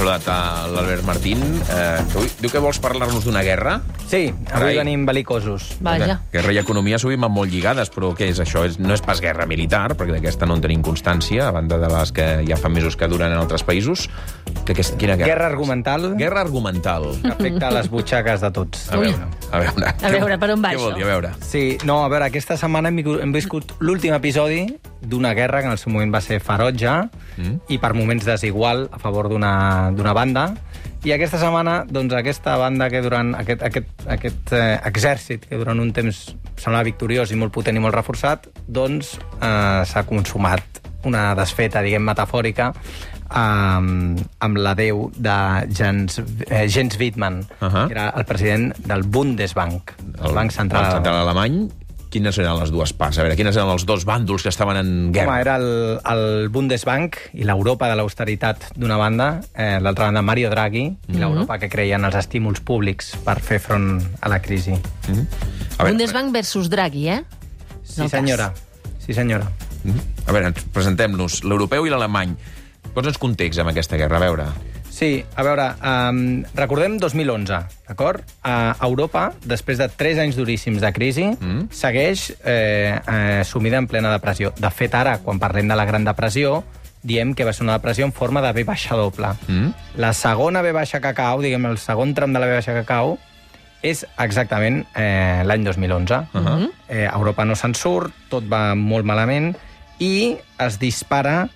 saludat l'Albert Martín. Diu que vols parlar-nos d'una guerra? Sí, avui venim belicosos. Vaja. Guerra i economia sovint van molt lligades, però què és això? No és pas guerra militar, perquè d'aquesta no en tenim constància, a banda de les que ja fa mesos que duren en altres països. Quina guerra? Guerra argumental. Guerra argumental. Que afecta les butxaques de tots. A veure, per on va què això? vol dir? A veure. Sí, no, a veure, aquesta setmana hem viscut l'últim episodi d'una guerra que en el seu moment va ser ferotge i per moments desigual a favor d'una banda. I aquesta setmana, doncs, aquesta banda que durant aquest exèrcit que durant un temps semblava victoriós i molt potent i molt reforçat, doncs s'ha consumat una desfeta, diguem, metafòrica amb l'adeu de Jens Wittmann, que era el president del Bundesbank, el Banc Central Alemany. Quines eren les dues parts? A veure, quines eren els dos bàndols que estaven en guerra? Home, era el Bundesbank i l'Europa de l'austeritat d'una banda, l'altra banda Mario Draghi, i l'Europa que creia en els estímuls públics per fer front a la crisi. Bundesbank versus Draghi, eh? Sí, senyora. Sí, senyora. A veure, presentem-nos l'europeu i l'alemany. Posa'ns context amb aquesta guerra, a veure. Sí, a veure, recordem 2011, d'acord? Europa, després de 3 anys duríssims de crisi, segueix sumida en plena depressió. De fet, ara, quan parlem de la Gran Depressió, diem que va ser una depressió en forma de V baixa doble. La segona V baixa que cau, diguem, el segon tram de la V baixa que cau, és exactament l'any 2011. Europa no se'n surt, tot va molt malament, i es dispara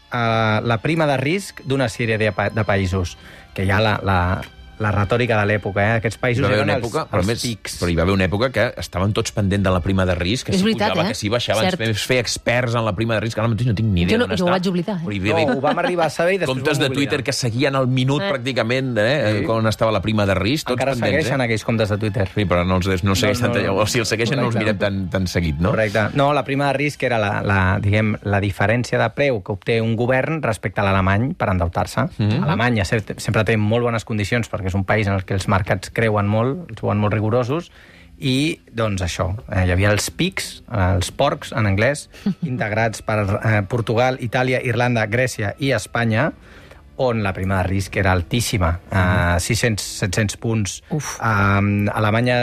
la prima de risc d'una sèrie de països, que hi ha la retòrica de l'època, aquests països eren els pics. Però hi va haver una època que estaven tots pendent de la prima de risc, que és si veritat, pujava, que si baixava, ens feia experts en la prima de risc, ara mateix no tinc ni idea d'on està. Jo ho vaig oblitar. No, ho vam arribar a saber i després comptes de Twitter que seguien al minut pràcticament on estava la prima de risc, tots encara pendents. segueixen aquells comptes de Twitter. Sí, però no els segueixen, o si els segueixen no els mirem tan seguit, no? Correcte. No, la prima de risc era la diferència de preu que obté un govern respecte a l'alemany per endeutar-se. Alemanya sempre té molt bones condicions perquè és un país en el que els mercats creuen molt, els veuen molt rigorosos, i, doncs, això, hi havia els pics, els porcs, en anglès, integrats per Portugal, Itàlia, Irlanda, Grècia i Espanya, on la prima de risc era altíssima, 600-700 punts. Alemanya,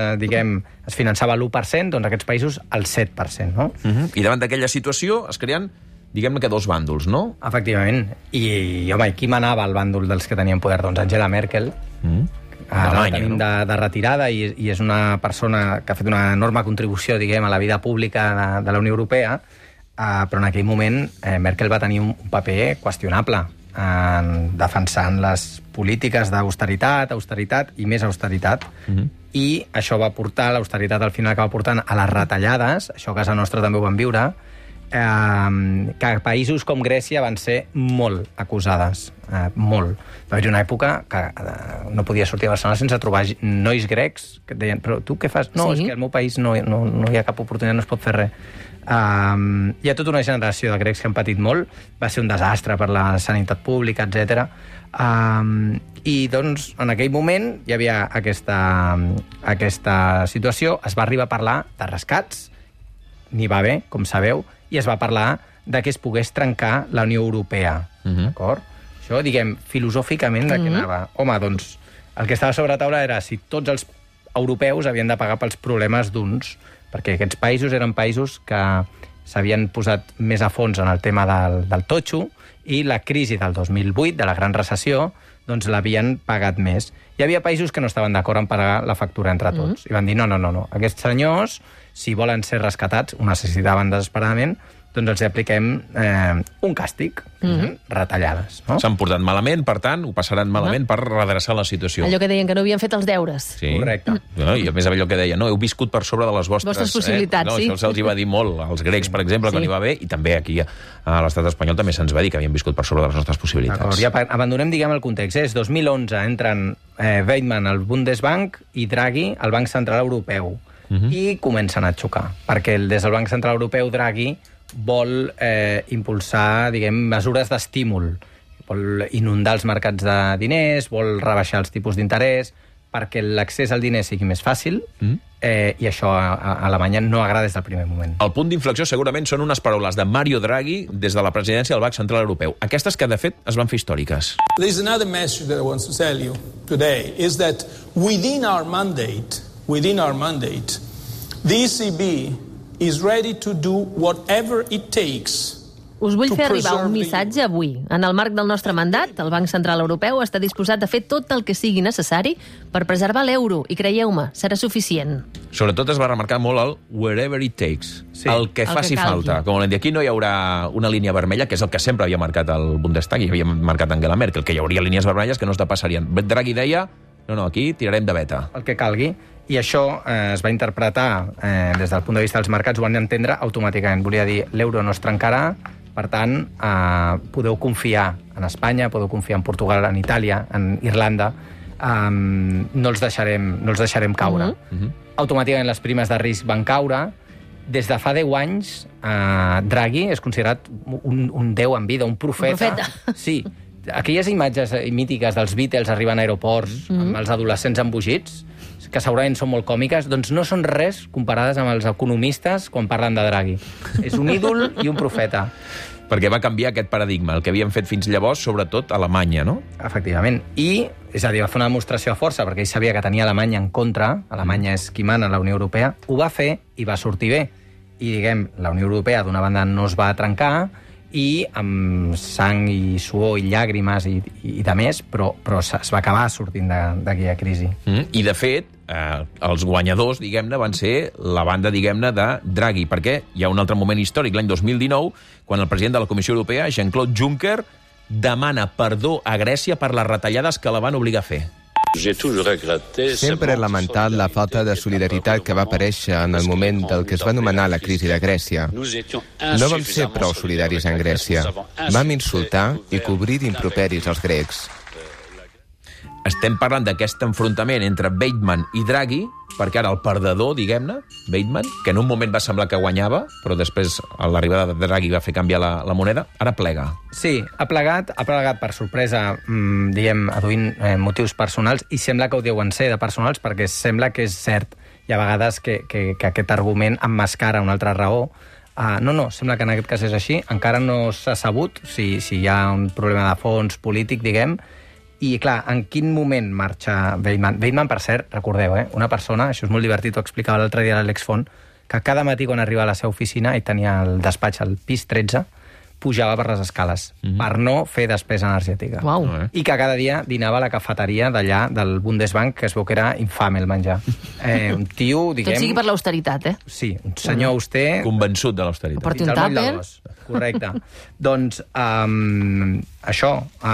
es finançava l'1%, doncs aquests països el 7%, no? I davant d'aquella situació es creen, diguem-ne que dos bàndols, no? Efectivament. I, home, qui manava al bàndol dels que tenien poder? Doncs Angela Merkel, la tenim de retirada i és una persona que ha fet una enorme contribució, diguem, a la vida pública de la Unió Europea, però en aquell moment Merkel va tenir un paper qüestionable defensant les polítiques d'austeritat, austeritat i més austeritat. I això va portar, l'austeritat al final acaba portant a les retallades, això a casa nostra també ho vam viure, que països com Grècia van ser molt acusades, molt. Va haver una època que no podia sortir a Barcelona sense trobar nois grecs que et deien, però tu què fas? No, és que al meu país no hi ha cap oportunitat, no es pot fer res. Hi ha tota una generació de grecs que han patit molt, va ser un desastre per la sanitat pública, etc. I, doncs, en aquell moment hi havia aquesta situació, es va arribar a parlar de rescats, n'hi va haver, com sabeu, i es va parlar de que es pogués trencar la Unió Europea. D'acord? Això, diguem, filosòficament, de què anava? Home, doncs, el que estava sobre la taula era si tots els europeus havien de pagar pels problemes d'uns, perquè aquests països eren països que s'havien posat més a fons en el tema del totxo i la crisi del 2008, de la gran recessió, doncs l'havien pagat més. Hi havia països que no estaven d'acord en pagar la factura entre tots. I van dir, no. Aquests senyors, si volen ser rescatats, ho necessitaven desesperadament, doncs els apliquem un càstig, retallades. No? S'han portat malament, per tant, ho passaran malament per redreçar la situació. Allò que deien que no havien fet els deures. Sí. Correcte. I a més allò que deia, no, heu viscut per sobre de les vostres possibilitats, sí. Això se'ls va dir molt als grecs, per exemple, quan hi va haver, i també aquí a l'estat espanyol també se'ns va dir que havien viscut per sobre de les nostres possibilitats. Ja abandonem, diguem, el context. És 2011, entren Weidmann al Bundesbank i Draghi al Banc Central Europeu. I comencen a xocar, perquè des del Banc Central Europeu Draghi vol impulsar, diguem, mesures d'estímul. Vol inundar els mercats de diners, vol rebaixar els tipus d'interès, perquè l'accés al diner sigui més fàcil, i això a Alemanya no agrada des del primer moment. El punt d'inflexió segurament són unes paraules de Mario Draghi des de la presidència del Banc Central Europeu. Aquestes que, de fet, es van fer històriques. There is another message that I want to tell you today, is that within our mandate, the ECB is ready to do whatever it takes. Us vull fer arribar un missatge avui. En el marc del nostre mandat, el Banc Central Europeu està disposat a fer tot el que sigui necessari per preservar l'euro, i creieu-me, serà suficient. Sobretot es va remarcar molt el wherever it takes, el que faci falta. Com aquí no hi haurà una línia vermella, que és el que sempre havia marcat el Bundestag i havia marcat Angela Merkel, que hi hauria línies vermelles que no es depassarien. Draghi deia, no, aquí tirarem de veta. El que calgui. I això es va interpretar des del punt de vista dels mercats, ho van entendre automàticament. Volia dir, l'euro no es trencarà, per tant, podeu confiar en Espanya, podeu confiar en Portugal, en Itàlia, en Irlanda, no els deixarem caure. Automàticament les primes de risc van caure. Des de fa 10 anys, Draghi és considerat un déu en vida, un profeta. Sí, aquelles imatges mítiques dels Beatles arribant a aeroports amb els adolescents embogits, que segurament són molt còmiques, doncs no són res comparades amb els economistes quan parlen de Draghi. És un ídol i un profeta. Perquè va canviar aquest paradigma, el que havien fet fins llavors, sobretot a Alemanya, no? Efectivament. I, és a dir, va fer una demostració de força, perquè ell sabia que tenia Alemanya en contra, Alemanya és qui mana a la Unió Europea, ho va fer i va sortir bé. I, diguem, la Unió Europea, d'una banda, no es va trencar, i amb sang i suor i llàgrimes i de més, però es va acabar sortint d'aquella crisi. I, de fet, els guanyadors, diguem-ne, van ser la banda, diguem-ne, de Draghi, perquè hi ha un altre moment històric, l'any 2019, quan el president de la Comissió Europea, Jean-Claude Juncker, demana perdó a Grècia per les retallades que la van obligar a fer. Sempre he lamentat la falta de solidaritat que va aparèixer en el moment del que es va anomenar la crisi de Grècia. No vam ser prou solidaris en Grècia. Vam insultar i cobrir d'improperis els grecs. Estem parlant d'aquest enfrontament entre Weidmann i Draghi, perquè ara el perdedor, diguem-ne, Weidmann, que en un moment va semblar que guanyava, però després l'arribada de Draghi va fer canviar la moneda, ara plega. Sí, ha plegat per sorpresa, diguem, aduint motius personals, i sembla que ho deuen ser de personals, perquè sembla que és cert. Hi ha vegades que aquest argument emmascara una altra raó. No, sembla que en aquest cas és així. Encara no s'ha sabut si hi ha un problema de fons polític, diguem. I, clar, en quin moment marxa Weidmann? Weidmann, per cert, recordeu, una persona, això és molt divertit, ho explicava l'altre dia l'Àlex Font, que cada matí quan arriba a la seva oficina, i tenia el despatx al pis 13, pujava per les escales, per no fer despesa energètica. Uau. I que cada dia dinava a la cafeteria d'allà, del Bundesbank, que es veu que era infame el menjar. Un tio, diguem... Tot sigui per l'austeritat, Sí, un senyor auster... Convençut de l'austeritat. Porti un tàper. Correcte. Doncs això,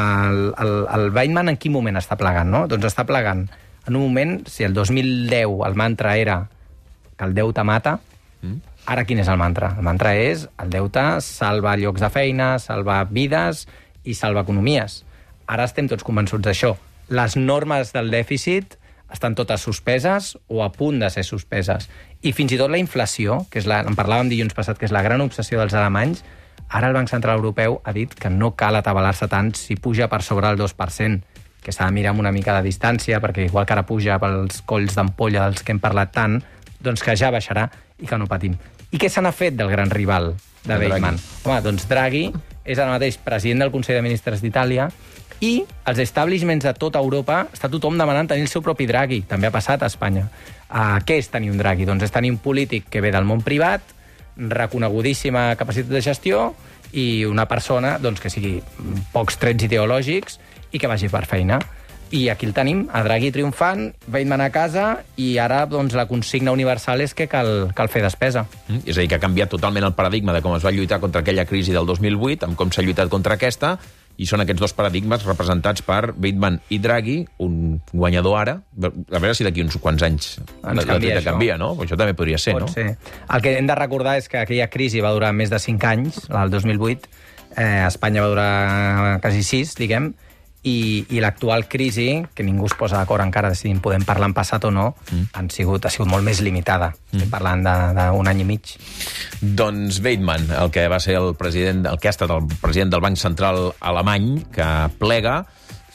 el Weidmann en quin moment està plegant, no? Doncs està plegant en un moment, si el 2010 el mantra era que el deute mata, ara quin és el mantra? El mantra és el deute salva llocs de feina, salva vides i salva economies. Ara estem tots convençuts d'això. Les normes del dèficit estan totes suspeses o a punt de ser suspeses. I fins i tot la inflació, que en parlàvem dilluns passat, que és la gran obsessió dels alemanys, ara el Banc Central Europeu ha dit que no cal atabalar-se tant si puja per sobre el 2%, que s'ha de mirar amb una mica de distància, perquè igual que ara puja pels colls d'ampolla dels que hem parlat tant, doncs que ja baixarà i que no patim. I què se n'ha fet del gran rival de Weidmann? Home, doncs Draghi és ara mateix president del Consell de Ministres d'Itàlia i els establishments de tota Europa està tothom demanant tenir el seu propi Draghi. També ha passat a Espanya. Què és tenir un Draghi? Doncs és tenir un polític que ve del món privat, reconegudíssima capacitat de gestió i una persona que sigui pocs trets ideològics i que vagi per feina. I aquí el tenim, a Draghi triomfant, Weidmann a casa, i ara la consigna universal és que cal fer despesa. És a dir, que ha canviat totalment el paradigma de com es va lluitar contra aquella crisi del 2008, amb com s'ha lluitat contra aquesta, i són aquests dos paradigmes representats per Weidmann i Draghi, un guanyador ara. A veure si d'aquí uns quants anys la treta canvia, no? Això també podria ser, no? Pot ser. El que hem de recordar és que aquella crisi va durar més de 5 anys, el 2008, a Espanya va durar quasi 6, diguem, i l'actual crisi, que ningú es posa d'acord encara de si en podem parlar en passat o no, ha sigut molt més limitada. Estem parlant d'un any i mig. Doncs Weidmann, el que va ser el que ha estat el president del Banc Central alemany, que plega,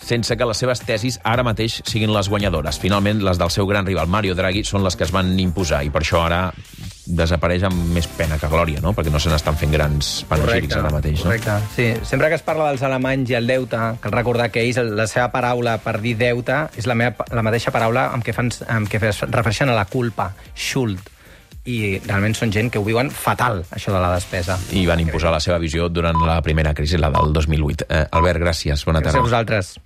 sense que les seves tesis ara mateix siguin les guanyadores. Finalment, les del seu gran rival, Mario Draghi, són les que es van imposar, i per això ara desapareix amb més pena que glòria, no? Perquè no se n'estan fent grans panegírics ara mateix. No? Correcte. Sí, sempre que es parla dels alemanys i el deute, cal recordar que ells, la seva paraula per dir deute és la mateixa paraula amb què es refereixen a la culpa, Schuld. I realment són gent que ho viuen fatal, això de la despesa. I van imposar la seva visió durant la primera crisi, la del 2008. Albert, gràcies. Bona tarda. Gràcies a vosaltres.